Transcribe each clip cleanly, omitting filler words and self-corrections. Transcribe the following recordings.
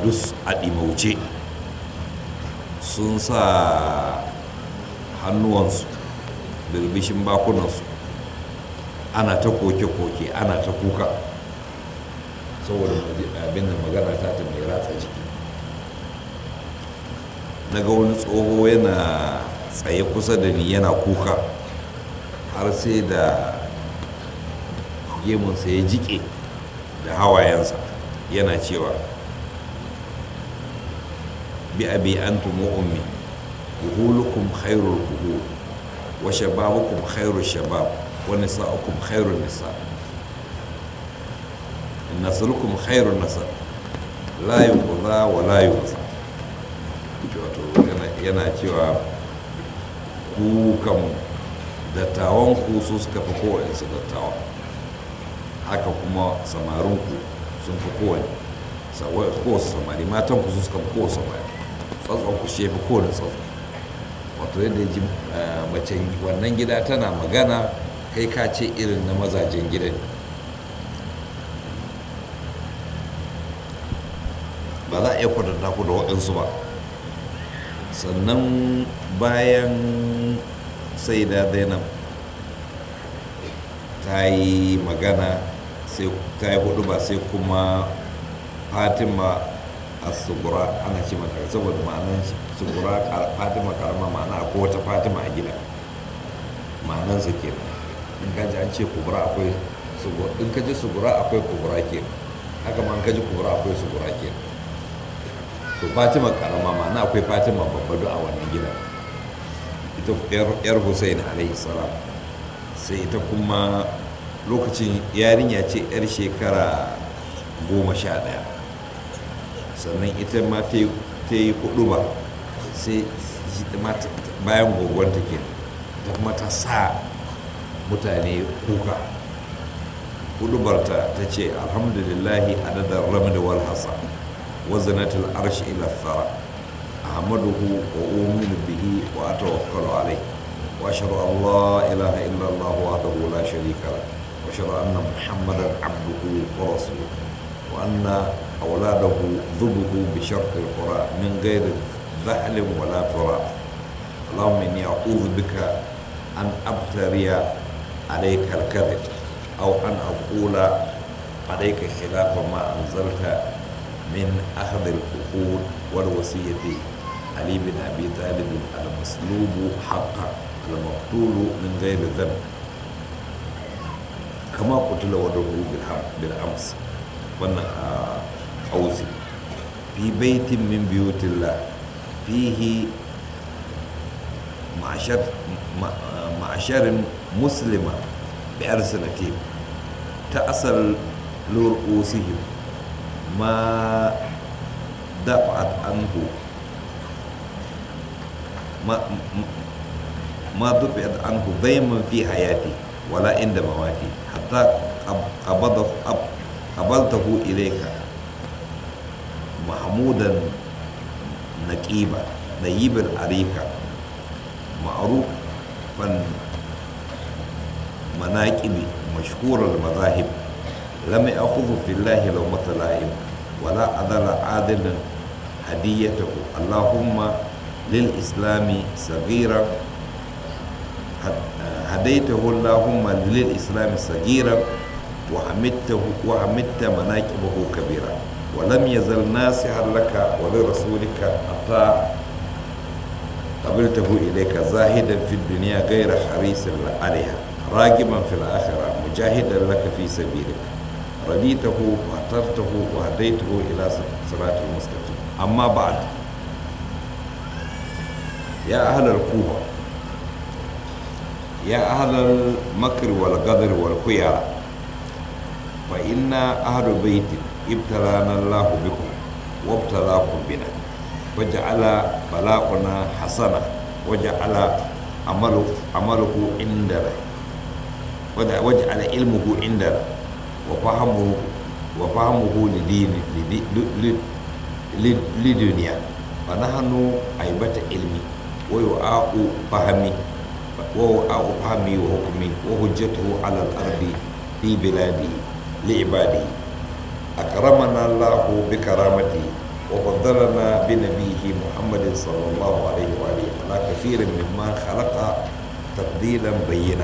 dus a ɗimauce sun sa hannuwansu birbishin bakunansu ana ta koke-koke ana ta kuka saboda abin da magana ta mai ratsa jiki. Na ga wani tsoho yana tsaye kusa da ni yana kuka har sai da gemunsa ya jike da hawayensa yana cewa bi abi antum wa ummi kuhulukum khairul kuhul wa shababukum khairul shabab wa nisa'ukum khairul nisa' naslukum khairun nasab la yuqza wa la yuqza. Yana cewa ku kan dattawan ku su suka fi kowane su dattawa, haka kuma samarin ku sun fi kowane kowace samari, matan ku su suka fi kowace samari, tsatson ku shi fi kowane tsatson. Wato yadda ji mace wannan gida tana magana kai ka ce irin na mazajen gidan. Ba za a iya kwatanta ku da waɗansu ba. Sannan bayan sai da zainab ta yi magana sai ta yi hudu ba, sai kuma fatima a sugura, ana ce mata saboda ma'anan sugura fatima karama, ma'ana akwai wata fatima a gida, ma'anan su kenan. In ka ji an ce kubura akwai sugura, in ka ji sugura akwai kubura kenan, haka ma in ka ji kubura akwai sugura kenan. To fatima karama ma'ana akwai fatima babba a wannan gida, ita yar Hussein alaihi salam. Sai ita kuma lokacin yarinya ce yar shekara 11, sannan ita ma ta yi hudu ba, sai bayan gogonta ke ta kuma ta sa mutane kuka. Hudubarta ta ce alhamdulillahi adadar ramd wal hasa وزنة العرش إلى الثرى أحمده وأؤمن به وأتوكل عليه وأشهد أن لا إله إلا الله وحده لا شريك له وأشهد أن محمدا عبده ورسوله وأن أولاده ذبحوا بشرط القرآن من غير ذهل ولا تراب. اللهم إني أعوذ بك أن أبتري عليك الكذب أو أن أقول عليك خلاف ما أنزلت من أخذ العقول والوصية. علي بن أبي طالب المسلوب حقا المقتول من غير ذنب كما قتل وده بالأمس. وانا أوزي في بيت من بيوت الله فيه معشر مسلمة بألسنتهم تأصل لرؤوسهم ما دفعت عنه ما دفعت عنه ضيما في حياتي ولا عند مواتي حتى قبلته إليك محمودا نقيبا نيب الأريكة معروفا مناكب مشهور المذاهب لم يأخذ في الله لومة لائم ولا أذل عادل هديته. اللهم للإسلام صغيرا هديته، اللهم للإسلام صغيرا وحمدت مناكبه كبيرا ولم يزل ناصحا لك ولرسولك حتى قبلته إليك زاهدا في الدنيا غير حريص عليها راغبا في الآخرة مجاهدا لك في سبيلك رديته واخترته وهديته إلى صراط المستقيم. أما بعد، يا أهل الكوفة، يا أهل المكر والغدر والخيار، فإن أهل بيت ابتلانا الله بكم وابتلاكم بنا وجعل بلاؤنا حسنة وجعل عمله عندنا وجعل علمه عندنا وفهمه لدنيا فنحن عيبة علمي ويعاء فهمي وحكمي وهجته على الأرض في بلاده لعباده. أكرمنا الله بكرامته وفضلنا بنبيه محمد صلى الله عليه وآله على كثير مما خلق تفضيلا بينا.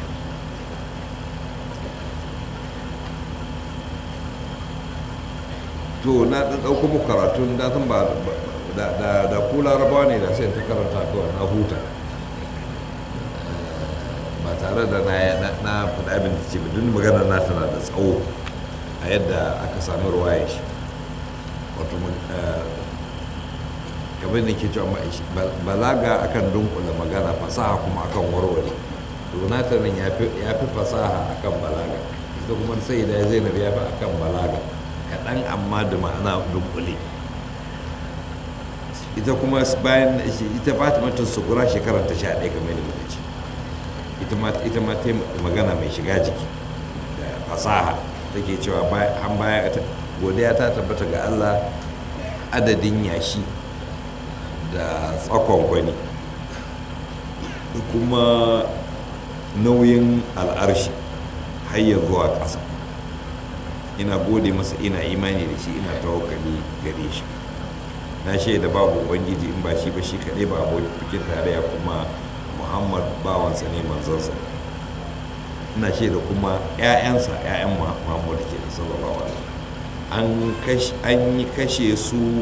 to na ɗauko muku karatun da san ba da ku larabawa ne da sai ta karanta kawai na huta ba tare da na faɗa abin da ce ba duk magana na tana da tsawo a yadda aka sami ruwaya shi wato kamar da ke cewa balaga akan dunkula magana, fasaha kuma akan warware. Donatarin ya fi fasaha akan balaga, ita kuma sai da zainab ya fi akan balaga kaɗan amma da ma'ana dunkule. Ita kuma bayan ita fatima ta sugura shekarar ta 11 kamar da muka ce, ita ma ta magana mai shiga jiki da fasaha, take cewa an baya godiya ta tabbata ga Allah adadin yashi da tsakon kwani da kuma nauyin al'arshi har ya zuwa ƙasa. Ina gode masa, ina imani da shi, ina tawakkali gare shi. Na shaida babu ubangiji in ba shi ba, shi kaɗai ba abokin tarayya, kuma Muhammad bawansa ne, manzansa. Ina shaida kuma 'ya'yansa 'ya'yan Muhammad ke da sallallahu alaihi wasallam an yi kashe su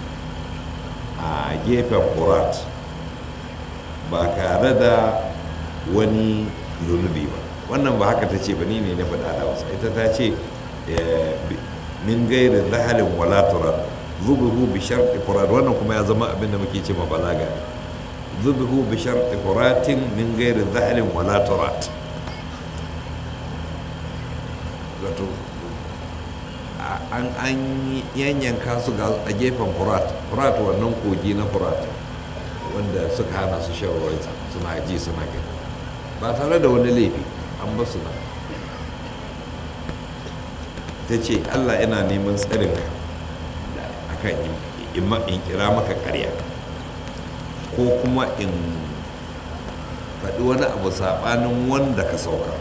a gefen Furat ba tare da wani zunubi ba. Wannan ba haka ta ce ba, ni ne na faɗa da wasu. Ita ta ce min gairi zahalin wala turat zubihu bi sharti furat. Wannan kuma ya zama abin da muke ce ma balaga, zubihu bi sharti furatin min gairi zahalin wala turat. Wato an yanyanka su a gefen Furat, wannan kogi na Furat wanda suka hana su shan ruwan, suna ji suna gani ba tare da wani laifi, an ba su nan. Ta ce Allah ina neman tsarinka akan in kira maka ƙarya ko kuma in faɗi wani abu saɓanin wanda ka sauka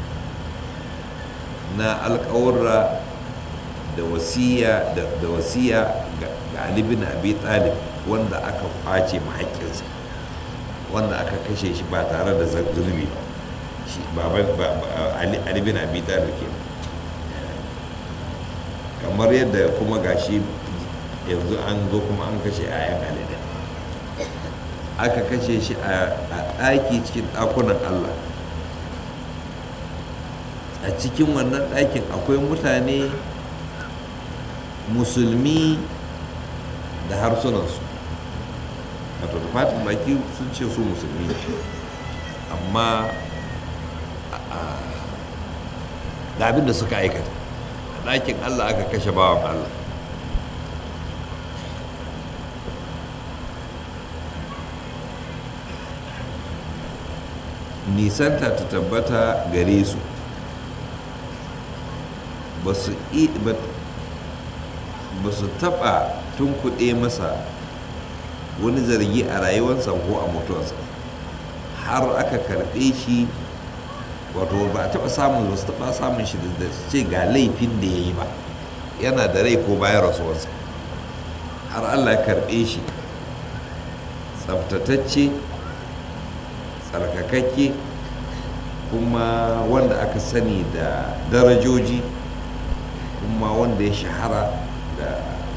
na alƙawarra da wasiya ga Ali bin Abi Talib wanda aka kwace mahaƙinsa, wanda aka kashe shi ba tare da zulmi ba. Ali bin Abi Talib ke kamar yadda kuma gashi yanzu an zo kuma an kashe ayan Ali din, aka kashe shi a ɗaki cikin ɗakunan Allah. A cikin wannan ɗakin akwai mutane musulmi da harsunansu, wato da fatin baki sun ce su musulmi ne, amma ga abin da suka aikata a ɗakin Allah aka kashe bawan Allah. Nisanta ta tabbata gare su, ba su taɓa tunkuɗe masa wani zargi a rayuwarsa ko a mutuwarsa har aka karɓe shi. Wato ba a taɓa samun, ba su taɓa samun shi da ce ga laifin da ya yi ba, yana da rai ko bayan rasuwarsa, har Allah ya karɓe shi tsaftatacce, tsarkakakke, kuma wanda aka sani da darajoji, kuma wanda ya shahara da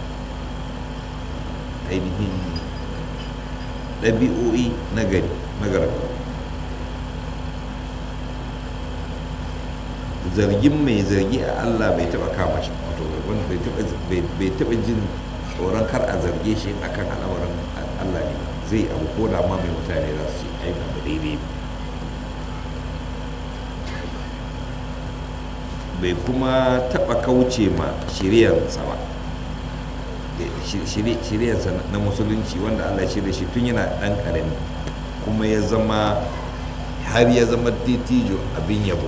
ainihin ɗabi'o'i na gargaɗi. Zargin mai zargi a Allah bai taɓa kama shi, wato wanda bai taɓa jin tsoron kar a zarge shi akan al'amarin Allah ne, zai abu ko da ma mai mutane za su yi aiki abu daidai. Bai kuma taɓa kauce ma shiryansa ba, shiryansa na musulunci wanda Allah shirya shi tun yana ɗan ƙarami, kuma ya zama har ya zama dattijo abin yabo.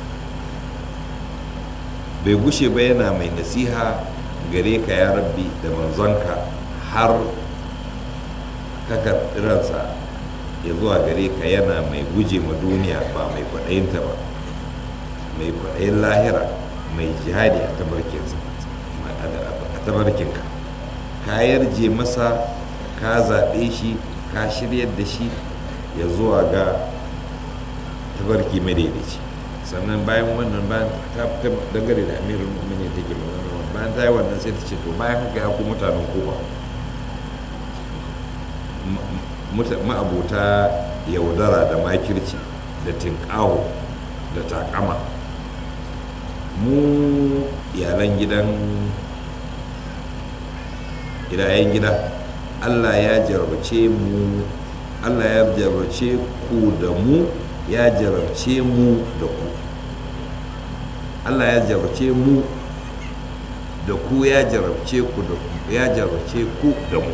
Bai gushe ba yana mai nasiha gare ka ya rabbi da manzonka har ka karɓi ransa ya zuwa gare ka, yana mai guje ma duniya ba mai kwaɗayinta ba, mai kwaɗayin lahira, mai jihadi a tabarkinka. ka yarje masa, ka zaɓe shi, ka shiryar da shi ya zuwa ga tabarki madaidaici. Sannan bayan wannan, bayan ta dangane da amirul mu'minin take magana, bayan ta yi wannan sai ta ce to bayan haka ya ku mutanen Kuba, ma'abota yaudara da makirci da tinƙaho da takama, mu iyalan gidayen gida, Allah ya jarabce mu, Allah ya jarabce ku da mu, ya jarabce mu da ku. Allah ya jarabce mu da ku, ya jarabce ku da ku, ya jarabce ku da mu.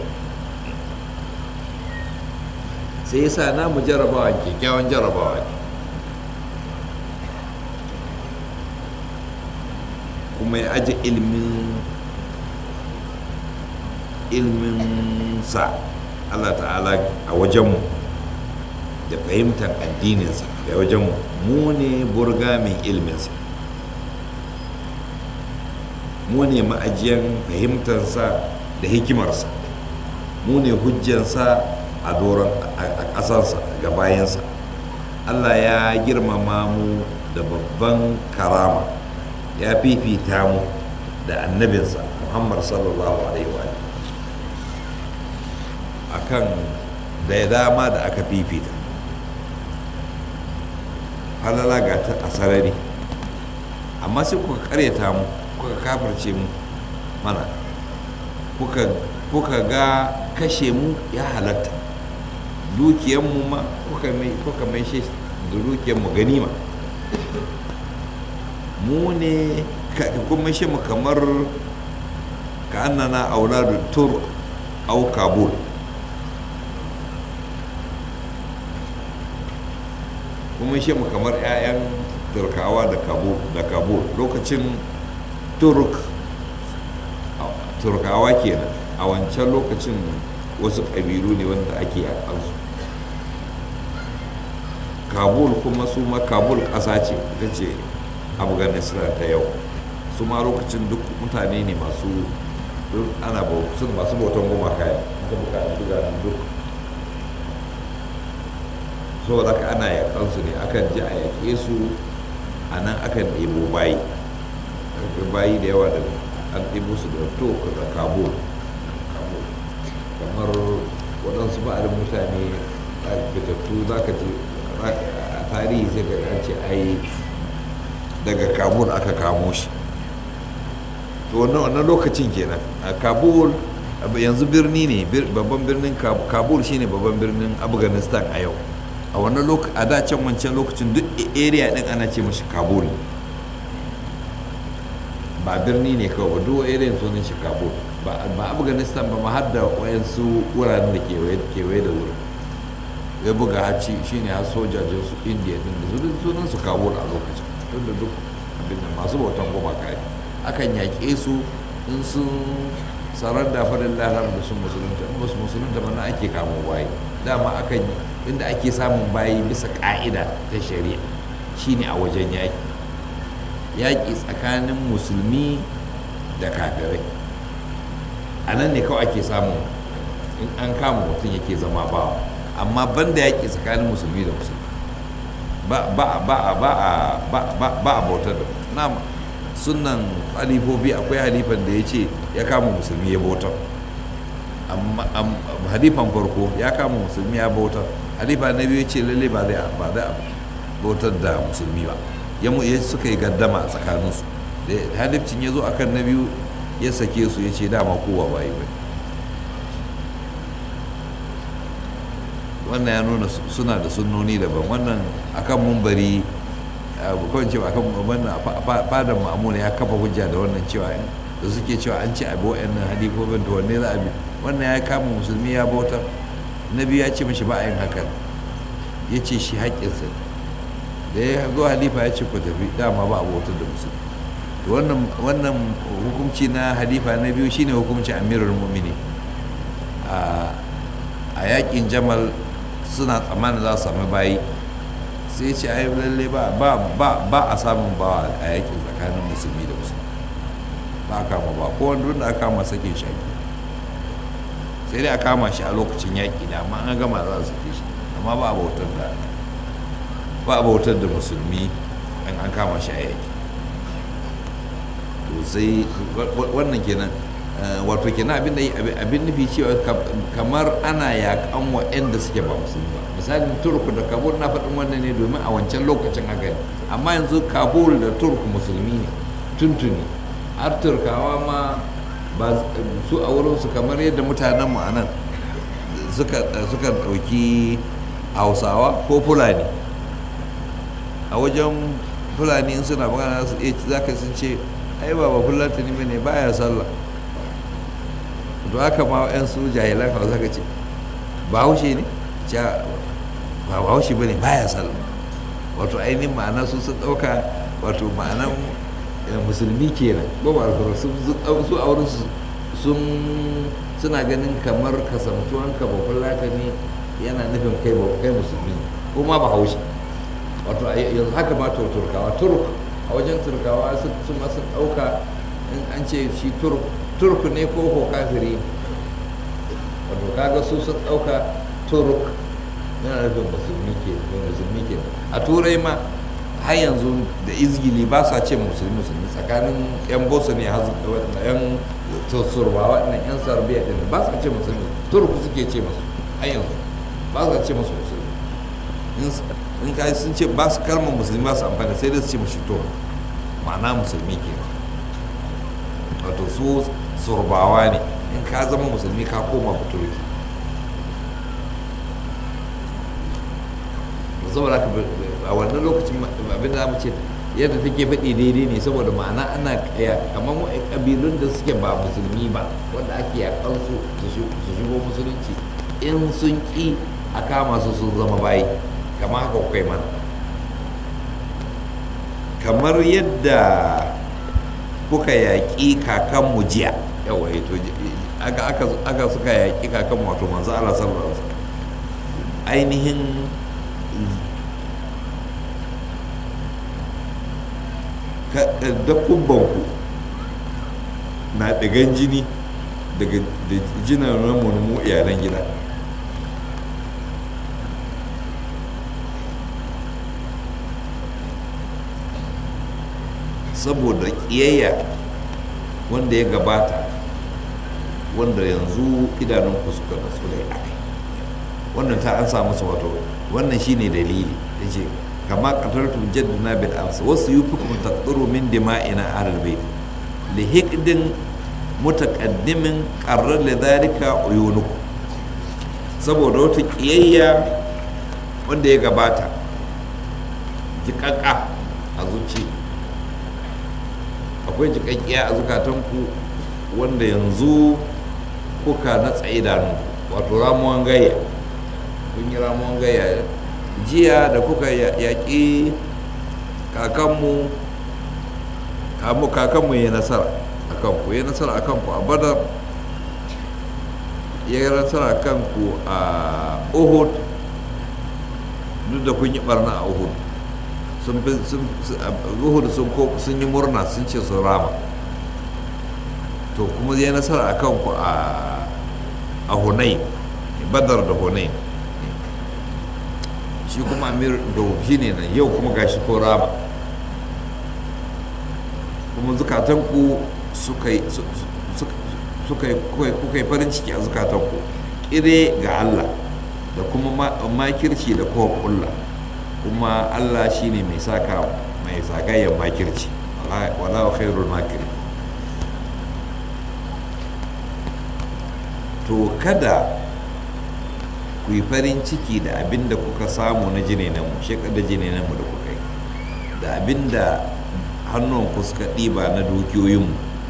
Sai yasa namu jarabawa kyakkyawan jarabawa ne, kuma ya aje ilmin sa Allah ta'ala a wajenmu da fahimtar addininsa da wajenmu. Mu ne burga mai ilminsa, mu ne ma'ajiyan fahimtarsa da hikimarsa, mu ne hujjansa a doron a ƙasarsa ga bayansa. Allah ya girmama mu da babban karama, ya fifita mu da annabinsa Muhammad sallallahu alaihi wa akan da ya dama da aka fifita. Halala ga ta a sarari, amma sai kuka karyata mu, kuka kafirce mu mana, kuka ga kashe mu ya halatta, dukiyanmu ma kuka mai shi da dukiyanmu ganima. Mu ne kuma shi mu kamar ka annana auladu turk au kabul. Kuma shi mu kamar 'ya'yan turkawa da kabul lokacin turkawa kenan. A wancan lokacin wasu ƙabilu ne wanda ake yakansu. Kabul kuma su ma kabul ƙasa ce, ita ce Afghanistan ta yau. Su ma lokacin duk mutane ne masu bautan gumaka duk. Saboda haka ana yakansu ne, akan ji a yaƙe su, a nan akan ɗebo bayi da yawa da an ɗebo su da tok da kabul. Kamar waɗansu ba'adin mutane fitattu za ka ji a tarihi sai ka ce ai daga kabul aka kamo shi. To wannan lokacin kenan a kabul yanzu birni ne, babban birnin kabul shine babban birnin Afghanistan a yau. A wannan a da can wancan lokacin duk area din ana ce mashi kabul, ba birni ne kawai ba, duk area sunan shi kabul. Ba Afghanistan ba ma, har da wayansu wuraren da kewaye da wurin ya buga haci shine har sojajin su India din da sunan su kabul a lokacin, tunda duk abin da masu bautan gumaka ne. Akan yaƙe su in sun sarar da farin lahar da sun musulunta, in ba su musulunta ba na ake kamo bayi. Dama akan inda ake samun bayi bisa ƙa'ida ta shari'a shine a wajen yaƙi tsakanin musulmi da kafirai. A nan ne kawai ake samun, in an kama mutum yake zama bawa, amma banda yaƙi tsakanin musulmi da musulmi ba a bautar da na sunan halifofi. Akwai halifan da ya ce ya kama musulmi ya bautar, amma halifan farko ya kama musulmi ya bautar, halifa na biyu ya ce lalle ba zai bautar da musulmi ba. Ya suka yi gaddama a tsakaninsu, da halifcin ya zo akan na biyu ya sake su, ya ce dama kowa bayi bai. Wannan ya nuna suna da sunnoni daban. Wannan akan mumbari kawai cewa akan wannan fadan ma'amuna ya kafa hujja da wannan cewa da suke cewa an ce abu wa'annan halifofin da wanne za a bi. Wannan ya kama musulmi ya bautar, na biyu ya ce mashi ba a yin hakan, ya ce shi haƙƙinsa. Da ya zo halifa ya ce ku tafi, dama ba a bautar da musulmi. Wannan hukunci na halifa na biyu shine hukuncin amirul mu'minin. A yaƙin Jamal suna tsammanin za su sami bayi, sai ce ai lalle ba a samun bawa a yakin tsakanin musulmi da musulmi, ba a kama ba, ko wanda aka kama sakin shaki. sai dai a kama shi a lokacin yaƙi da amma an gama za su fi shi amma ba a bautar da musulmi an kama shi a yaƙi. To sai wannan kenan wato kenan abin nufi cewa kamar ana yaƙan waɗanda suke ba musulmi ba. Misalin turku da kabul na faɗin wannan ne domin a wancan lokacin haka ne, amma yanzu kabul da turku musulmi ne tuntuni, har turkawa ma ba su a wurinsu kamar yadda mutanenmu a nan suka ɗauki hausawa ko fulani. A wajen fulani in suna magana za ka sun ce ai ba fulatani ba ne baya sallah. To haka ma yan su jahilan hausa ka ce ba haushe ne ba haushe ba ne baya sallah. Wato ainihin ma'ana su sun ɗauka wato ma'anan musulmi kenan ba su a wurin suna ganin kamar kasantuwanka ba fulatani yana nufin kai musulmi ko ma ba haushe. Wato yanzu haka ma turkawa a wajen turkawa sun masu ɗauka in an ce shi turk ne ko kafiri. Wato kaga su sun ɗauka turk yana nufin musulmi ke. A turai ma har yanzu da izgili ba sa ce musulmi tsakanin yan bosnia yan surbawa ɗin yan sarbiya ɗin ba sa ce musulmi, turku suke ce masu har yanzu ba sa ce masu musulmi. In ka sun ce ba su kalmar musulmi ba su amfani sai dai su ce mashi to ma'ana musulmi ke. Wato su surbawa ne, in ka zama musulmi ka koma turki. saboda a wannan lokacin abin da mu ce yadda take faɗi daidai ne, saboda ma'ana ana kaya kamar mu ƙabilun da suke ba musulmi ba wanda ake yakan su shigo musulunci, in sun ƙi a kama su sun zama bayi kamar haka kai mana. Kamar yadda kuka yaƙi kakanmu jiya yawa to aka suka yaƙi kakanmu wato manzo Allah sallallahu alaihi wasallam ainihin dabbanku na ɗigan jini daga jinan mu iyalan gida. Saboda ƙiyayya wanda ya gabata wanda yanzu idanunku suka nasu da ya wannan ta an samu su wato wannan shine dalili da ce kama qataltu jadduna bil ams wasu yufikum taqdiru min dima'ina ahlul bayt li hiqdin mutaqaddimin qarrar li dhalika uyunukum. Saboda wata kiyayya wanda ya gabata jikakka a zuci, akwai jikakkiya a zukatanku wanda yanzu kuka natsa idanunku wato ramuwan gayya. Kun yi ramuwan gayya jiya da kuka yaƙi kakanmu ya nasara a kanku, ya nasara a kanku a badar, ya nasara a kanku a uhud. Duk da kun yi barna a uhud sun yi murna sun ce sun rama, to kuma ya nasara a kanku a hunain, badar da hunain. Shi kuma amir da shi ne nan yau kuma gashi ko rama, kuma zukatanku kuka yi farin ciki a zukatanku kire ga Allah da kuma makirci da kowa kulla, kuma Allah shi ne mai zagayen makirci, wala khairul makiri. To kada ku yi farin ciki da abin da kuka samu na jinenanmu, shekar da jinenanmu da kuka yi, da abin da hannunku suka ɗiba na dukiyoyinmu.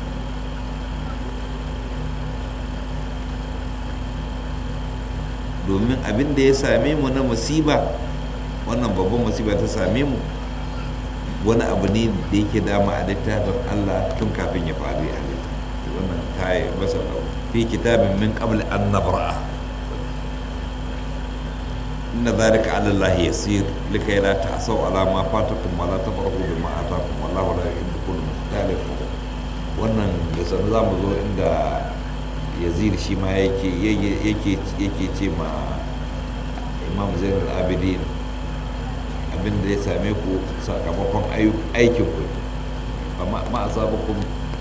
Domin abin da ya same mu na musiba, wannan babban musiba ta same mu, wani abu ne da yake dama a littafin Allah tun kafin ya faru ya halitta. Wannan ta yi masa fi kitabin min qabl an nabra'a. inna dhalika 'ala Allahi yasir likay la ta'saw 'ala ma fatakum wa la tafrahu bima atakum wallahu la yuhibbu kulla mukhtalin fakhur. Wannan da sanin zamu zo inda yazid shi ma yake ce ma imam zainul abidin abinda ya same ku sakamakon aikin ku ma asabakum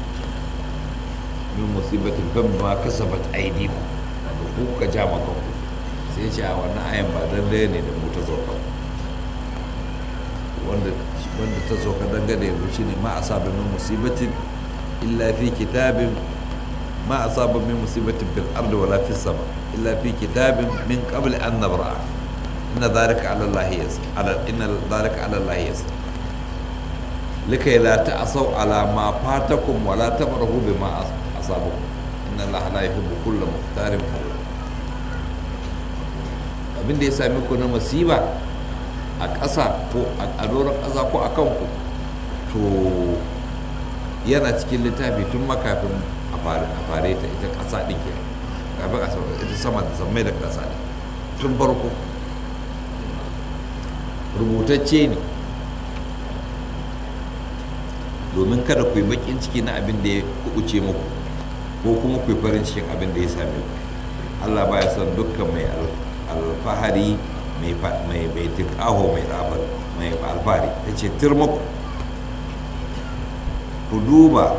min musibatin fa ma kasabat aydikum da ku ka ja maka ku sai ce a wannan ayan ba dan daya ne da mu ta sauka wanda ta sauka dangane da shi ne ma asaba min musibatin illa fi kitabin ma asaba min musibatin fil ardi wala fis sama illa fi kitabin min qabl an nabra'a inna dhalika ala allahi yasir inna dhalika ala allahi yasir likai la ta'asaw ala ma fatakum wa la tabrahu bima asabakum inna allaha la yuhibbu kulla mukhtalin fakhur abin da ya sami ku na masiba a ƙasa ko a doron ƙasa ko a kanku to yana cikin littafi tun makafin a fare ta ita ƙasa ɗin ke kafin a ita sama da sammai da ƙasa ɗin tun farko rubutacce ne domin kada ku yi baƙin ciki na abin da ya kuɓuce muku ko kuma ku yi farin cikin abin da ya same ku Allah baya son dukkan mai alfahari mai tinkaho mai alfahari ta ce turmaku ku duba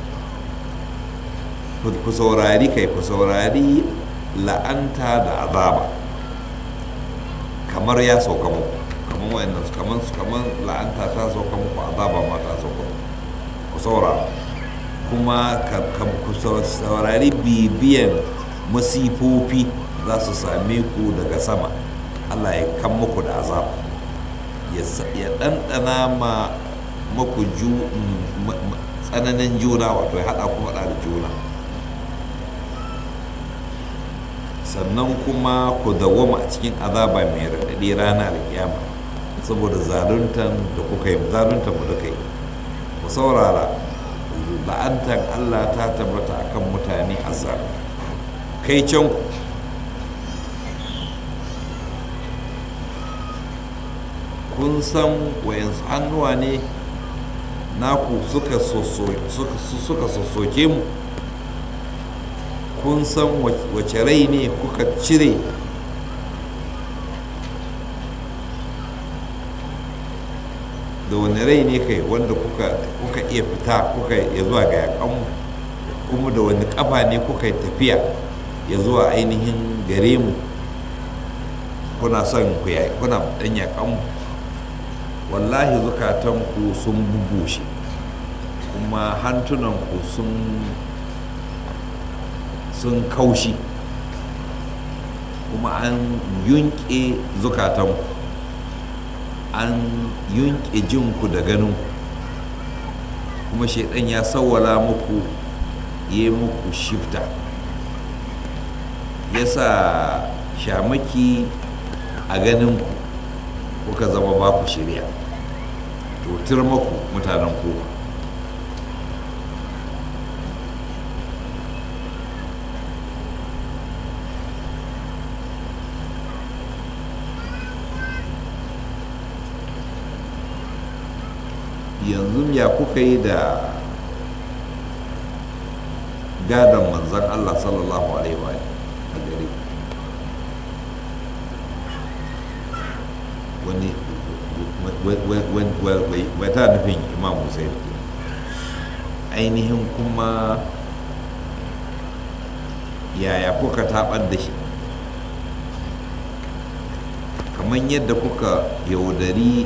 ku saurari la'anta da azaba kamar ya sauka muku kamar la'anta ta sauka muku azaba ma ta sauka muku ku saurara kuma ku saurari bibiyan masifofi za su same ku daga sama Allah ya kan muku da azab ya ɗanɗana maku tsananin juna wato ya haɗa ku haɗa da juna sannan kuma ku dawwama a cikin azaba mai raɗaɗi rana da kiyama saboda zaluntan da kuka yi zaluntan mu da kai ku saurara la'antan Allah ta tabbata akan mutane azab kai can ku kun san wayansu hannuwa ne naku suka sossoke mu kun san wace rai ne kuka cire da wani rai ne kai wanda kuka iya fita kuka ya zuwa ga yakanmu kuma da wani kafa ne kuka yi tafiya ya zuwa ainihin gare mu kuna son kuna dan yakanmu wallahi zukatanku sun bubushe kuma hantunanku sun kaushi kuma an yunke zukatanku an yunke jinku da ganinku kuma shaidan ya sawwala muku ya muku shifta ya sa shamaki a ganinku kuka zama ba ku shirya to turmaku mutanen kowa yanzu ya kuka yi da gadon manzan Allah sallallahu alaihi wa gari wani wata nufin imam Hussein ainihin kuma yaya kuka taɓar da shi kamar yadda kuka yaudari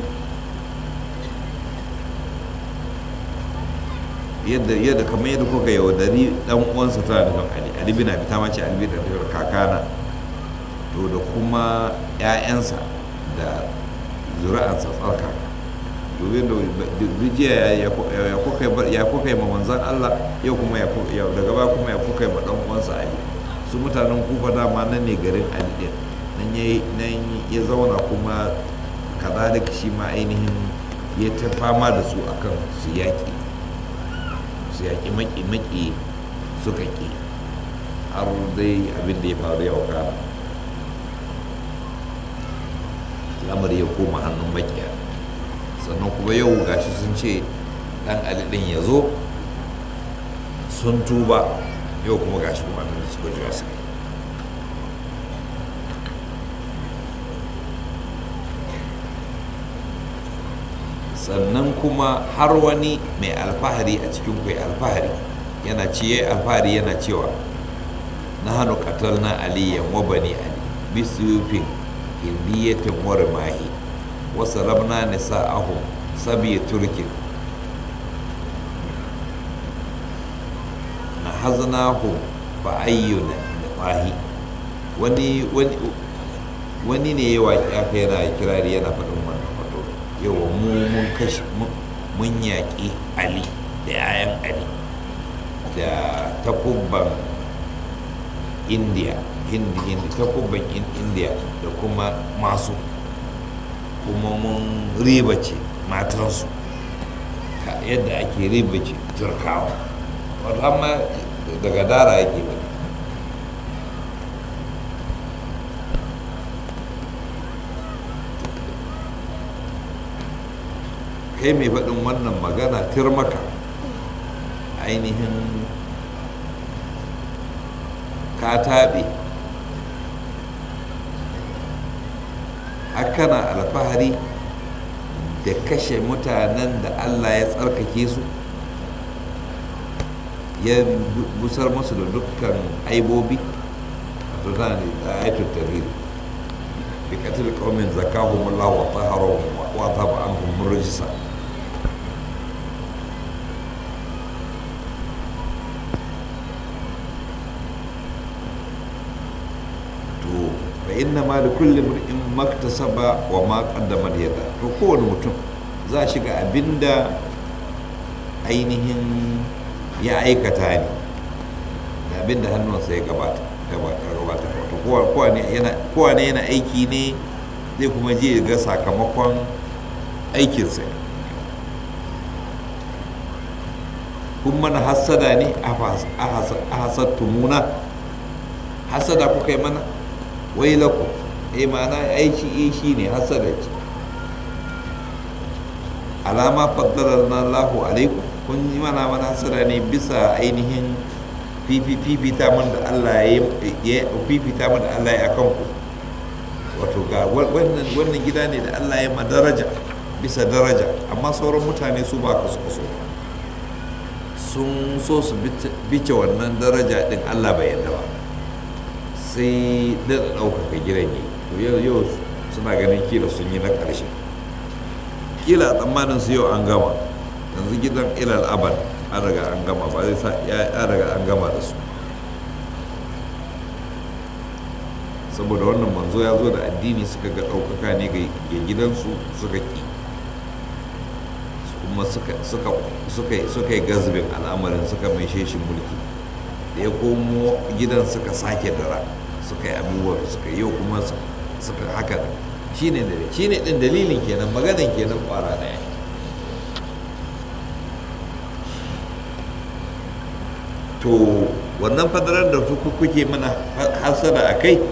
kamar yadda kuka yaudari dan uwansa tana nufin Ali bin Abi Talib ce Ali bin Abi Talib kakana to da kuma 'ya'yansa da zuri'ansa tsarka domin da rijiya ya kuka yi ma manzan Allah yau kuma daga baya kuma ya kuka yi ma dan uwansa Ali su mutanen Kufa dama nan ne garin Ali din nan ya zauna kuma kazalika shi ma ainihin ya ta fama da su akan su yaƙi maki suka ƙi har dai abin da ya faru yau kana lamari ya koma hannun makiya sannan kuma yau gashi sun ce dan Ali din ya zo sun tuba yau kuma gashi kuma abin da suka juya su sannan kuma har wani mai alfahari a cikin ku alfahari yana ciye alfahari yana cewa na hannu qatalna aliyan wa bani ali bisufin hindiyatin wa rimahi wa sarabna nisa'ahum sabi turkin na haznahum fa ayyuna nafahi wani ne ya waƙi aka yana kirari yana faɗin wannan wato yawa mun kashe mun yaƙi ali da 'ya'yan ali da takubban indiya hindi takubban indiya da kuma masu kuma mun ribace matansu yadda ake ribace turkawa wato amma daga dara yake wani kai mai faɗin wannan magana tirmaka ainihin ka taɓe hakana alfahari da kashe mutanen da Allah ya tsarkake su ya busar musu da dukkan aibobi a tunan da ayatul tarihi bi katil qaumin zakahumullahu wa taharahum wa thaba anhum rijsa inna ma da kullum in maktasaba wa ma qaddama yada to kowane mutum za shi ga abinda ainihin ya aikata ne da abinda hannunsa ya gabata wato kowane yana aiki ne zai kuma je ga sakamakon aikinsa kun mana hassada ne a hasattumuna hassada kuka yi mana wai laku ma'ana aiki shi ne hasada ce alama faddalar na lahu alaikum kun yi mana hasada ne bisa ainihin fifita mun da Allah ya fifita mun da Allah ya akan ku wato ga wannan gida ne da Allah ya madaraja bisa daraja amma sauran mutane su ba ka suka so sun so su bice wannan daraja din Allah bai yarda ba sai da ɗaukaka gidan yi to yau suna ganin kila sun yi na ƙarshe kila tsammanin su yau an gama yanzu gidan ilal abad an riga an gama ba zai sa ya riga an gama da su saboda wannan manzo ya zo da addini suka ga ɗaukaka ne ga gidansu suka ƙi kuma suka yi gazbin al'amarin suka mai sheshin mulki da ya komo gidan suka sake dara suka yi abubuwa suka yi kuma suka haka da shi ne ɗin dalilin kenan maganin kenan ƙwara ɗaya to wannan fadarar da kuke mana hasada a kai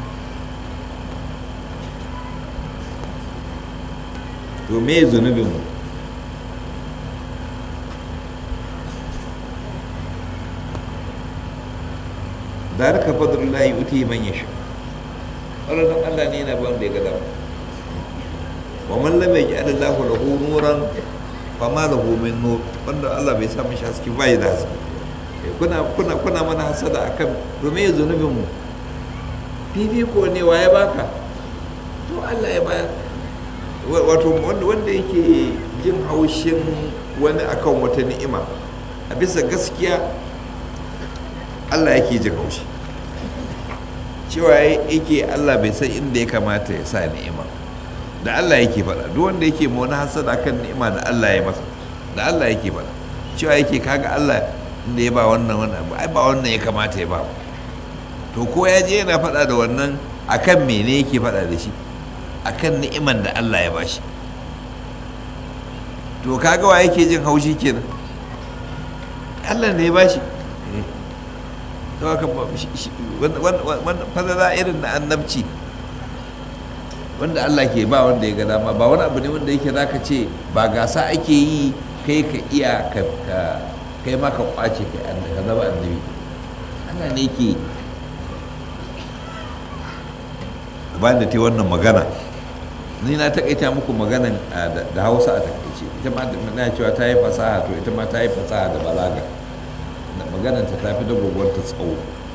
to me zunubinmu zalika fadlullahi yuti man yasha wannan Allah ne yana ba wanda ya ga dama wa man lam yaj'al Allahu lahu nuran fama lahu min nur wanda Allah bai sa mishi haske bai da haske kuna mana hasada akan to me zunubin mu fifiko ne waye baka to Allah ya bayar wato wanda yake jin haushin wani akan wata ni'ima a bisa gaskiya Allah yake jin haushi cewa yake Allah bai san inda ya kamata ya sa ni'ima da Allah yake faɗa duk wanda yake ma wani hasada kan ni'ima da Allah ya masa da Allah yake faɗa cewa yake kaga Allah inda ya ba wannan ai ba wannan ya kamata ya ba to ko ya je yana faɗa da wannan akan mene yake faɗa da shi akan ni'iman da Allah ya bashi to kaga wa yake jin haushi kenan Allah ne ya bashi to haka fadala irin na annabci wanda Allah ke ba wanda ya ga dama ba wani abu ne wanda yake zaka ce ba gasa ake yi kai ka iya kai ma ka kwace ka zama annabi mutane ke bayan da ta yi wannan magana. Ni na takaita muku maganan da hausa a takaice. Ita ma na cewa ta yi fasaha, to ita ma ta yi fasaha da balaga. Maganan ta tafi da ta tsawo,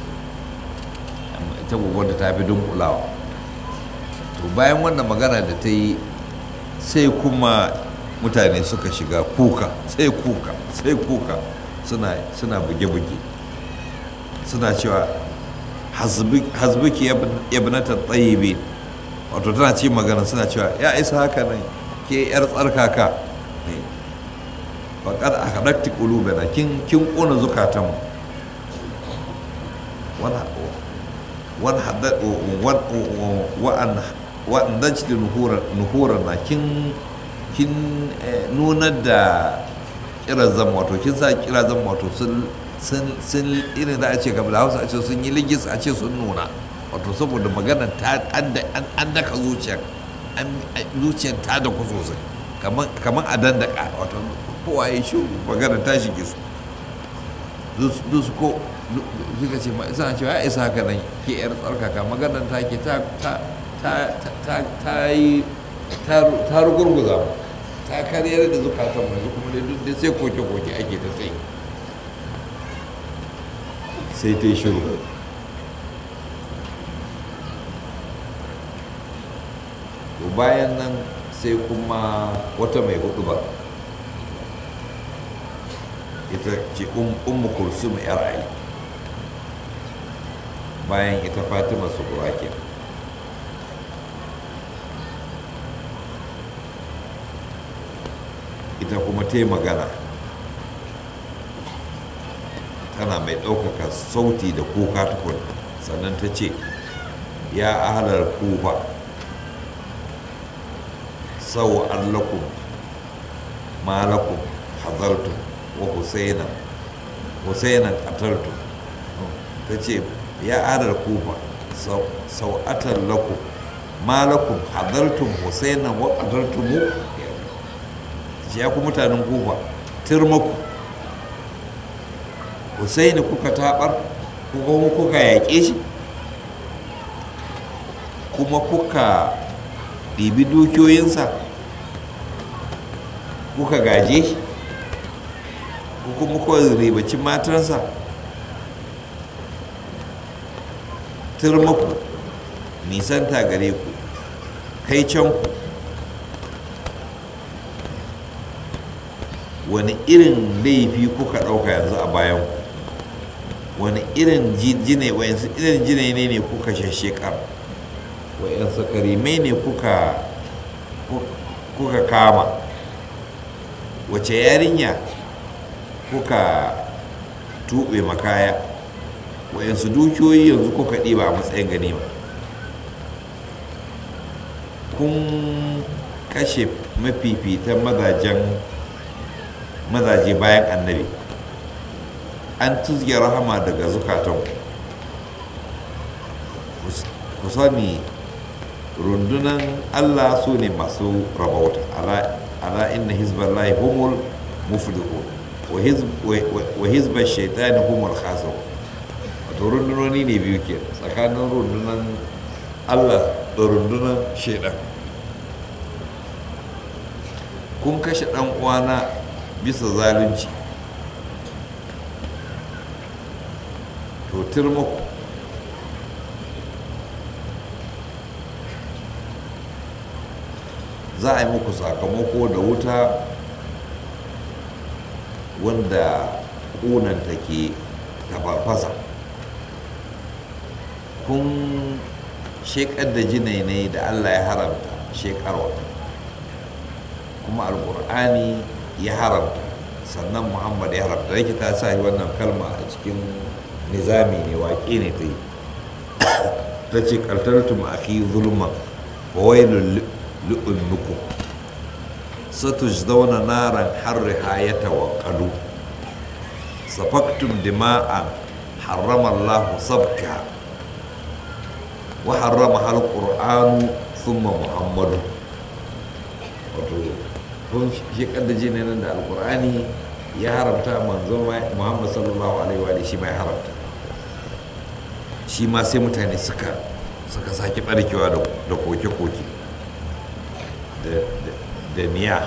ita ta tafi dunkulawa. To bayan wannan magana da ta yi, sai kuma mutane suka shiga kuka, sai kuka suna buge-buge, suna cewa hasbuki ibnatan tayyibin. Wato tana ce magana suna cewa ya isa haka nan ke yar tsarkaka ne, faƙar a haɗakti ƙulubena, kin ƙona zukatan wa'an danci da nuhurar na kin nunar da kirazan, wato kin sa kirazan, wato sun irin da a ce kamar da hausa a ce sun yi ligis, a ce sun nuna, wato saboda magana an daka zuciyar ta da ku sosai, kamar a dandaka, wato kowa ya shi magana ta shige su ko suka ce suna cewa ya isa haka nan ke yar tsarkaka, maganar ta ke ta rugurguza mu, ta karyar da zukatan mu, kuma da duk da sai koke-koke ake ta tsaye. Sai ta yi shiru. Bayan nan sai kuma wata mai hudu ba, ita ce ummu kulsum yar ali, bayan ita fatima sugura ke. Ita kuma ta yi magana, tana mai ɗaukaka sauti da kuka tukun, sannan ta ce ya ahalar kufa sau'an lakum ma lakum hazartum wa husainan qataltum. Ta ce ya ahalar kufa sau'atan lakum ma lakum hazartum husainan wa qataltum. Ya ku mutanen kufa, turmaku Husaini kuka tabar, kuma kuka yaƙe shi, kuma kuka ɗibi dukiyoyinsa, kuka gaje shi, kuma kuka ribaci matarsa. Turmaku, nisanta gare ku, kai can ku. Wani irin laifi kuka ɗauka yanzu a bayan ku? Wani irin jine, wayansu irin jine ne kuka shashekar, wayansu karimai ne kuka kama, wace yarinya kuka tuɓe makaya, wayansu dukiyoyi yanzu kuka ɗiba a matsayin ganima. Kun kashe mafifitan mazaje bayan annabi, an tuzge rahama daga zukatan ku sani rundunan Allah su ne masu rabauta. ala inna hizballahi humul muflihun wa hizbar shaitani humul khasirun. wato rundunoni ne biyu ke tsakanin rundunan Allah da rundunan shaitan. kun kashe dan uwana bisa zalunci, to turmaku za a yi muku sakamako da wuta wanda ƙunanta ke tafafasa. kun shekar da jinai da Allah ya haramta shekarwa, kuma alƙur'ani ya haramta, sannan Muhammad ya haramta. Yake ta sa wannan kalma a cikin nizami ne, waƙe ne ta yi. ta ce ƙaltartum akhi zulman wa wailul li'ummikum satujzauna naran harriha yatawaqqadu safaktum dima'an harrama Allah sabka wa harrama al-Qur'anu thumma Muhammadu. wato kun shekar da jinin da alkur'ani ya haramta, manzo Muhammad sallallahu alaihi wa shi mai haramta. shi ma sai mutane suka sake barkewa da koke-koke da niya.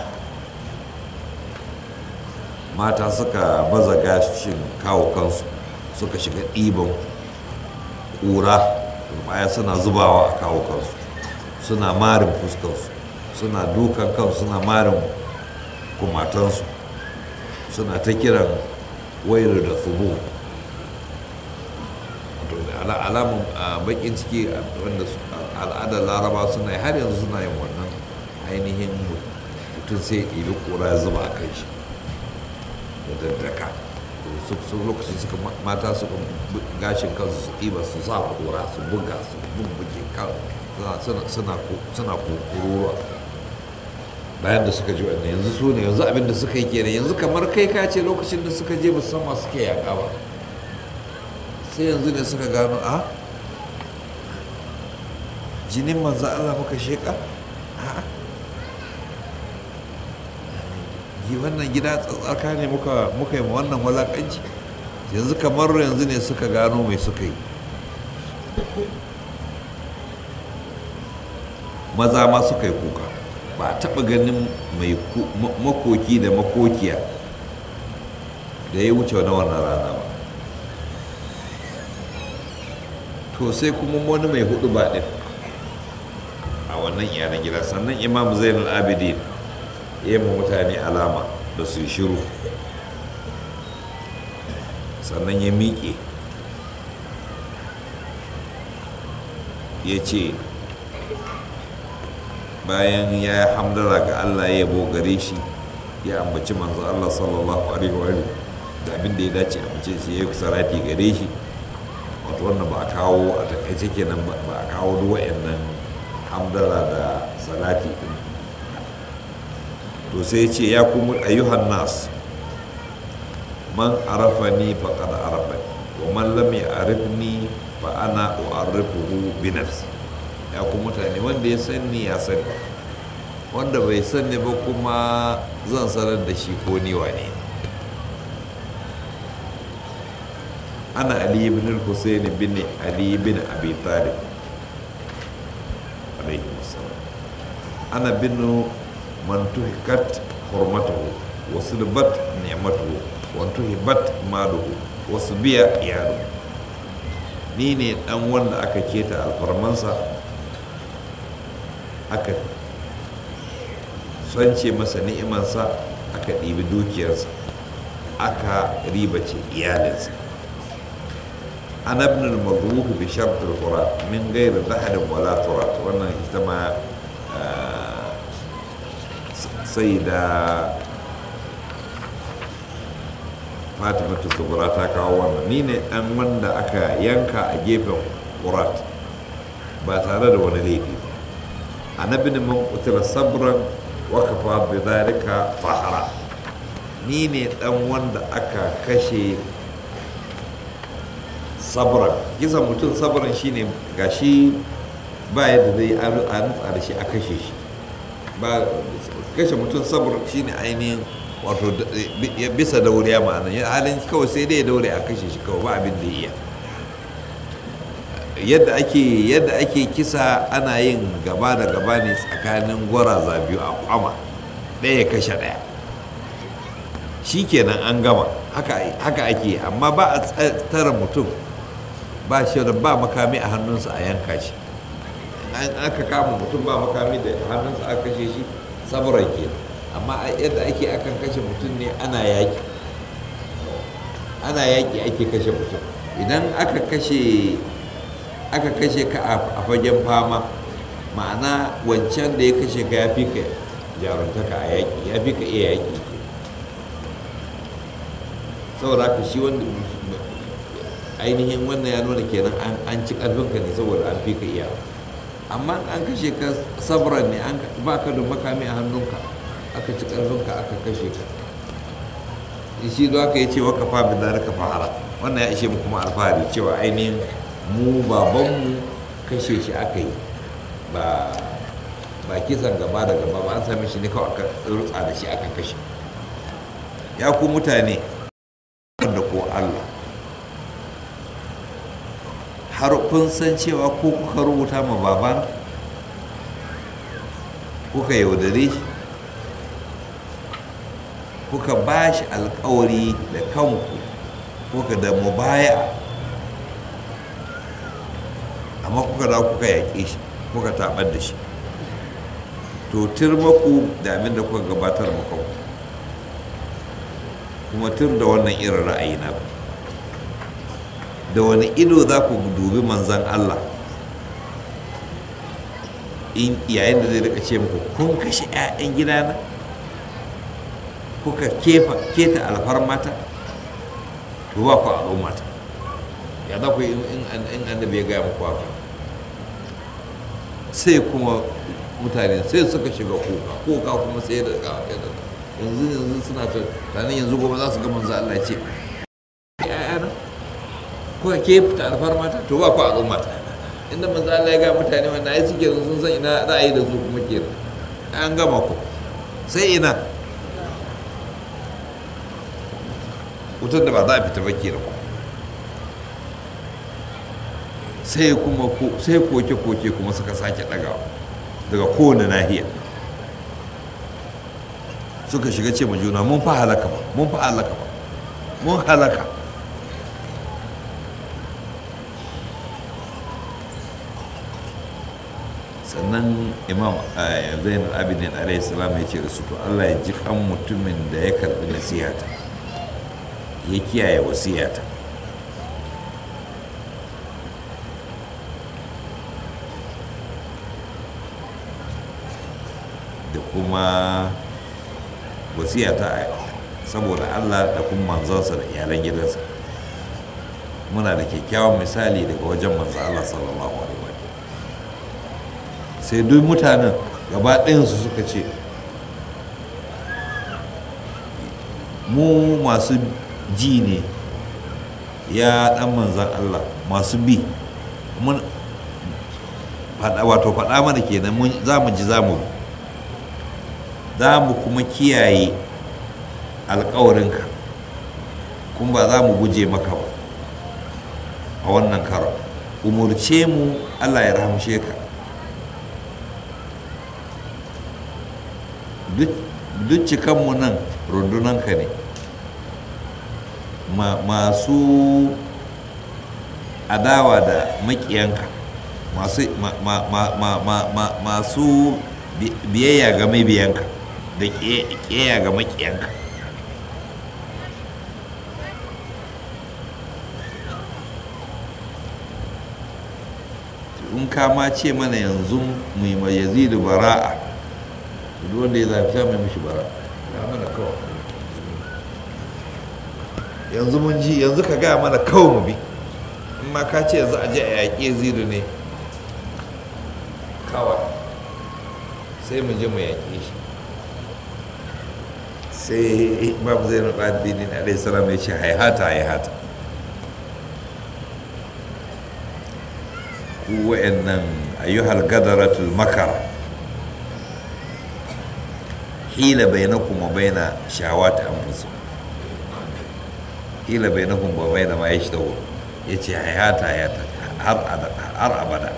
Mata suka baza gashin kawo kansu suka shiga ɗiban ƙura baya suna zubawa a kawo kansu, suna marin fuskansu, suna dukan kansu, suna marin kumatansu, suna ta kiran wairu da subu. Alamun bakin ciki wanda al'adar laraba suna yi, har yanzu suna yin wannan. Ainihin mutum sai ya ɗibi ƙura ya zuba a kan shi da daddaka. Su lokacin suka mata suka gashin kansu su ɗiba su sa ƙura su buga su bubbuke kan suna kururuwa. Bayan da suka ji wannan yanzu su ne yanzu abin da suka yi kenan, yanzu kamar kai ka ce lokacin da suka je musamman suke yaƙa ba, sai yanzu ne suka gano a jinin manzo Allah muka sheƙa. Wannan gida tsatsarka ne muka yi wannan walakanci. Yanzu kamar yanzu ne suka gano mai suka yi. Maza ma suka yi kuka, ba a taɓa ganin mai makoki da makokiya da ya wuce na wannan rana ba. To sai kuma wani mai hudu ba ɗin a wannan iyalan gida, sannan Imam Zainul Abidin ya yi mutane alama da su shiru, sannan ya miƙe ya ce bayan ya yi hamdara ga Allah ya yabo gare shi, ya ambaci manzo Allah sallallahu alaihi wa da abin da ya dace ambace shi, ya yi salati gare shi. Wato wannan ba a kawo a takaice kenan, ba a kawo duk wa'annan hamdara da salati din. To sai ce ya kuma ayyuhan nas man arafani faqad arafani wa man lam ya'rifni fa ana u'arrifuhu bi nafsi. Ya kuma mutane, wanda ya sani ya sani, wanda bai sani ba kuma zan sanar da shi ko ni wane. Ana Ali ibn al-Husayn bin Ali bin Abi Talib alaihi wassalam. Ana binu man tuhikat hurmatuhu wa sulbat ni'matuhu wa tuhibat maluhu wa subiya iyalu. Ni ne dan wanda aka keta alfarmansa, aka sance masa ni'imansa, aka ɗibi dukiyarsa, aka ribace iyalinsa. Ana ibn al-madruh bi shart al-qurat min ghayr dahr wala turat. Wannan ita ma sai da Fatimatu Sughra ta kawo wannan. Ni ne dan wanda aka yanka a gefen qurat ba tare da wani laifi. Ana ibn man qutila sabran wa kafa bi dhalika fahara. Ni ne dan wanda aka kashe sabran. Kisan mutum sabran shine gashi ba yadda zai a nutsa da shi a kashe shi. Ba kashe mutum sabran shine ainihin wato bisa dauriya, ma'ana ya halin kawai sai dai ya daure a kashe shi kawai, ba abin da iya. Yadda ake kisa ana yin gaba da gaba ne tsakanin gwaraza biyu a kwama, ɗaya ya kashe ɗaya, shi kenan an gama. Haka ake, amma ba a tara mutum ba shi da ba makami a hannunsa a yanka shi. An aka kama mutum ba makami da hannunsa aka kashe shi, saburai ke. Amma yadda ake akan kashe mutum ne ana yaƙi ake kashe mutum. Idan aka kashe ka a fagen fama, ma'ana wancan da ya kashe ka ya fi ka jaruntaka a yaƙi, ya fi ka iya yaƙi. Saboda haka shi wanda ainihin wannan ya nuna kenan an ci ƙarfinka ne saboda an fi ka iya. Amma an kashe ka sabran ne, ba ka da makami a hannunka, aka ci ƙarfinka aka kashe ka, shi da aka yi cewa ka fa bin ka fahara. Wannan ya ishe mu kuma alfahari cewa ainihin mu babanmu kashe shi aka yi, ba kisan gaba da gaba ba, an sami shi ne kawai aka rutsa da shi aka kashe. Ya ku mutane da ko Allah, har kun san cewa ko kuka rubuta ma baban kuka yaudare shi kuka ba shi alkawari da kanku kuka da mubaya amma kuka da kuka yaƙe shi kuka taɓar da shi to maku da abin da kuka gabatar maka kuma da wannan irin ra'ayi na da wani ido za ku dubi manzan Allah in yayin da zai rika ce muku kun kashe 'ya'yan gidana kuka keta alfarmata to ba ku al'ummata ya za ku yi in annabi ya gaya muku haka sai kuma mutane sai suka shiga kuka kuma sai da yanzu suna tunanin yanzu gobe za su ga manzo Allah ce ya'yana kuka keta alfarmata to ba ku al'ummata inda manzo Allah ya ga mutane wanda ai suke sun san ina ra'ayi da su kuma kenan an gama ku sai ina wutar da ba za a fita ba kenan sai kuma sai koke kuma suka sake dagawa daga kowane nahiya suka shiga ce ma juna mun fa halaka ba mun halaka sannan imam zainul abidin alaihi salam ya ce da su to Allah ya ji kan mutumin da ya karbi nasihata ya kiyaye wasiyata da kuma wasiyata saboda Allah da kuma manzansa da iyalan gidansa muna da kyakkyawan misali daga wajen manzo Allah sallallahu alaihi wa sai duk mutanen gaba ɗayansu suka ce mu masu ji ne ya ɗan manzan Allah masu bi mun faɗa mana kenan za mu ji za mu bi za mu kuma kiyaye alkawarinka kuma ba za mu guje maka ba a wannan karon umurce mu Allah ya rahamshe ka duk cikanmu nan rundunanka ne masu adawa da makiyanka masu biyayya ga mabiyanka da ƙiyayya ga makiyanka in kama ce mana yanzu mai yazidu bara'a duk wanda ya zafi mai mishi bara'a ya mana kawai yanzu mun ji yanzu ka gaya mana kawai mu bi in ma ka ce yanzu a je a yaƙi yazidu ne kawai sai mu je mu yaƙe shi sai babu zai nuɗa addinin alaihi salam ya ce haihata ku wa'annan ayyuhal gadaratul makara hila bainakum wa baina shahawati anfusikum hila bainakum wa baina ma yashtahu yace haihata har abada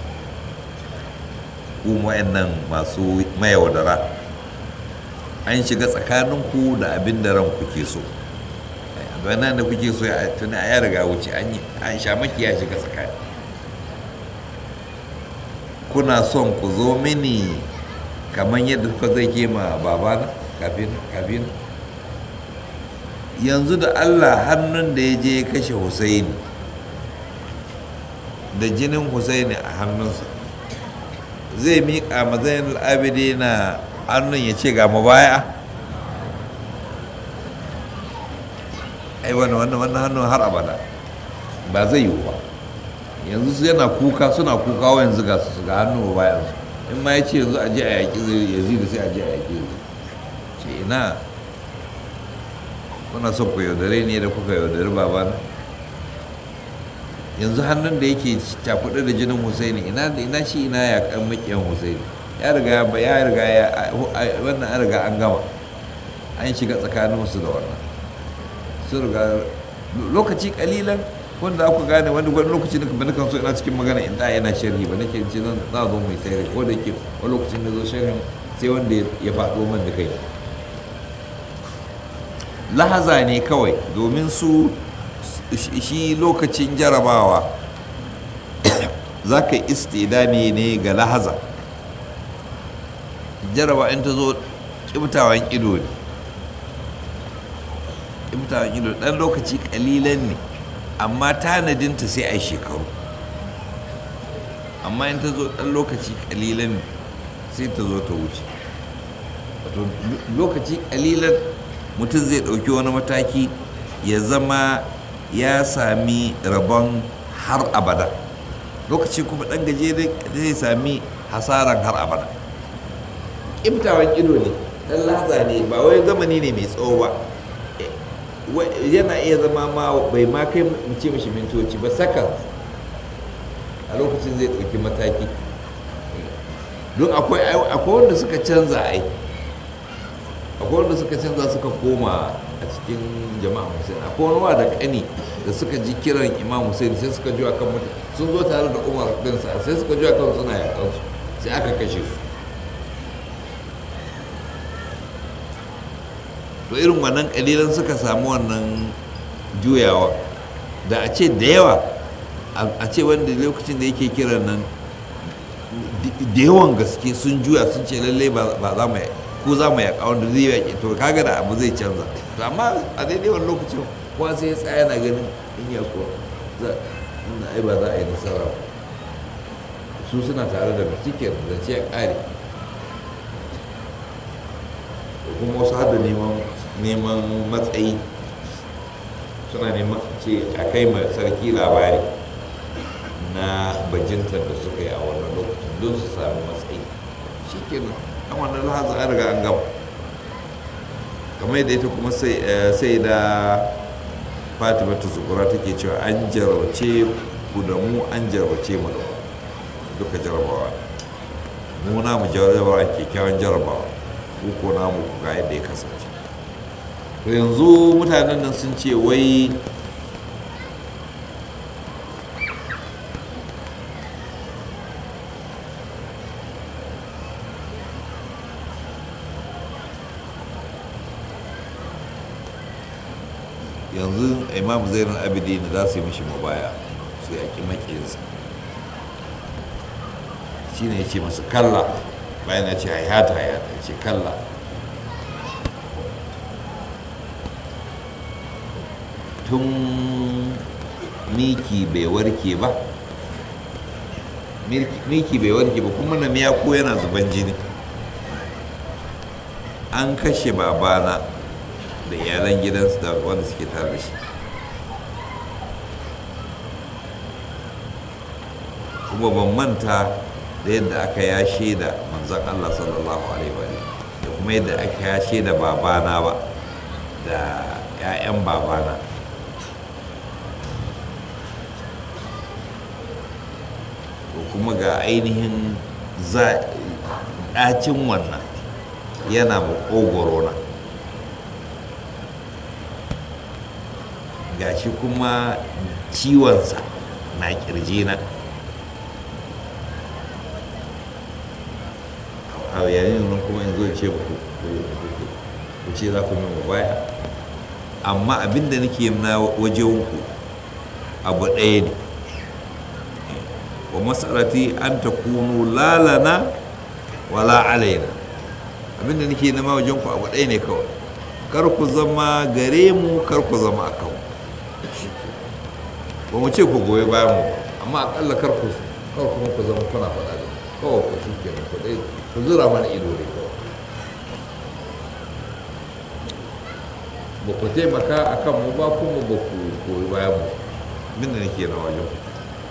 ku wa'annan masu mayaudara an shiga tsakaninku da abin da ranku ke so wannan da kuke so tuni a ya riga wuce an sha maki ya shiga tsakani kuna son ku zo mini kamar yadda kuka zai ke ma babana kafin yanzu da Allah hannun da ya je ya kashe Husaini da jinin Husaini a hannunsa zai miƙa mazayin al'abidi na hannun ya ce ga mabaya ai wannan hannun har abada ba zai yiwu ba yanzu su yana kuka suna kuka yanzu ga su ga hannun bayan su in ma ya ce yanzu a je a yaƙi yazidu sai a je a yaƙi ce ina kuna son ku yaudare ne da kuka yaudari babana yanzu hannun da yake cakuɗe da jinin Husaini ina shi ina yaƙan maƙiyan Husaini ya riga wannan an riga an gama an shiga tsakanin su da wannan sun riga lokaci kalilan wanda aka gane wani lokacin da ban kan so ina cikin magana in da yana sharhi ba nake ce zan za zo mai tsere ko da ke wani lokacin da zo sharhin sai wanda ya faɗo man da kai lahaza ne kawai domin su shi lokacin jarabawa za ka istidami ne ga lahaza jaraba in ta zo ƙibtawan ido ne ƙibtawan ido ɗan lokaci ƙalilan ne amma tanadinta sai a yi shekaru amma in ta zo ɗan lokaci ƙalilan ne sai ta zo ta wuce wato lokaci ƙalilan mutum zai ɗauki wani mataki ya zama ya sami rabon har abada lokaci kuma ɗan gajere zai sami hasaran har abada ƙibtawan ido ne ɗan latsa ne ba wai zamani ne mai tsawo ba yana iya zama ma bai ma kai mu ce mishi mintoci ba sakan a lokacin zai ɗauki mataki don akwai wanda suka canza ai akwai wanda suka canza suka koma a cikin jama'a Hussein akwai wani wa da kani da suka ji kiran Imam Hussein sai suka juya kan mutum sun zo tare da Umar bin Sa'ad sai suka juya kan suna yakan su sai aka kashe su to irin wannan kalilan suka samu wannan juyawa da a ce da yawa a ce wanda lokacin da yake kiran nan da yawan gaske sun juya sun ce lallai ba za mu ko za mu yaƙa wanda zai yaƙi to kaga da abu zai canza to amma a daidai wani lokacin kowa sai ya tsaya na ganin in ya ko ai ba za a yi nasara ba su suna tare da cikin zance ya ƙare kuma wasu hada neman matsayi suna neman ce a kai ma sarki labari na bajintar da suka yi a wannan lokacin don su sami matsayi shi kenan an wannan lahaza an riga an gama kamar yadda ita kuma sai da fatima ta zukura take cewa an jarabce ku da mu an jarabce mu da duka jarabawa mu na mu jarabawa kyakkyawan jarabawa ku ko namu ku ga yadda ya kasance to yanzu mutanen nan sun ce wai yanzu imam zainul abidin za su yi mishi mabaya su yaƙi maƙiyinsa shi ne ya ce masu kalla bayan ya ce hayata ya ce kalla tun miki bai warke ba kuma na miyako yana zuban jini an kashe babana da iyalan gidansu da wanda suke tare da shi kuma ban manta da yadda aka yashe da manzan Allah sallallahu alaihi wa da kuma yadda aka yashe da babana ba da 'ya'yan babana kuma ga ainihin ɗacin wannan yana makogoro na gashi kuma ciwonsa na kirji na a yayin nan kuma yanzu ce ku ce za ku min baya amma abinda nake na wajenku abu ɗaya ne wa masarati an ta kunu lalana wala alaina abinda nake nema wajenku abu ɗaya ne kawai kar ku zama gare mu kar ku zama a kan ba mu ce ku goyi bayan mu amma akalla kar kuma ku zama kuna faɗa da kawai ku shi ke ku dai ku zura mana ido ne kawai ba ku taimaka a kan mu ba kuma ba ku goyi bayan mu min da nake na wajen ku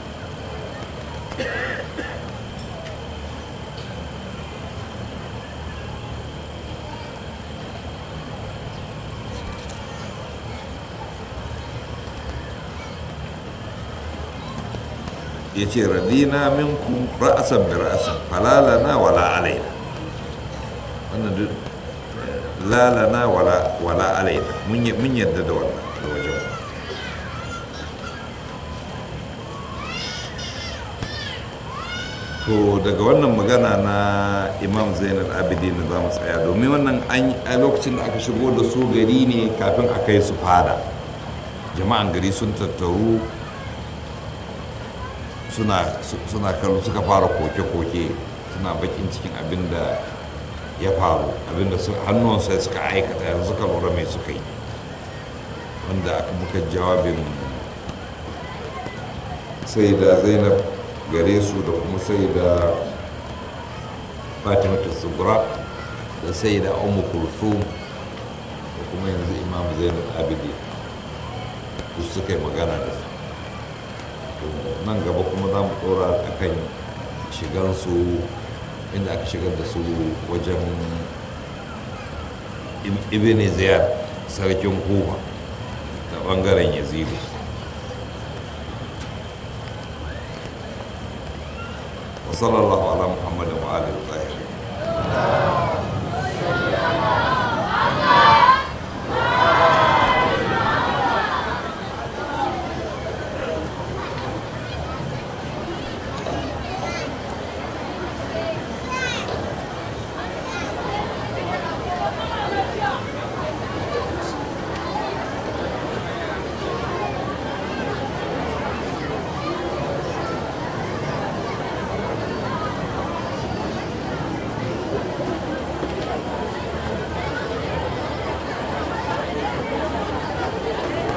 ya ce radina minkum ra'asan bi ra'asan falalana wala alaina wannan duk lalana wala alaina mun yadda da wannan da wajen to daga wannan magana na imam zainal abidin za mu tsaya domin wannan a lokacin da aka shigo da su gari ne kafin a kai su fada jama'an gari sun tattaru suna kallo suka fara koke-koke suna bakin cikin abin da ya faru abin da hannunsa suka aikata yanzu suka lura mai suka yi wanda aka muka jawabin sai da zainab gare su da kuma sai da fatimatu subra da sai da umu kulthum da kuma yanzu imam zainab abidi su suka yi magana da su nan gaba kuma za mu tsora a kan shigarsu inda aka shigar da su wajen ibn ziyad sarkin kufa da bangaren yazidu وصلى الله على محمد وآله الطاهرين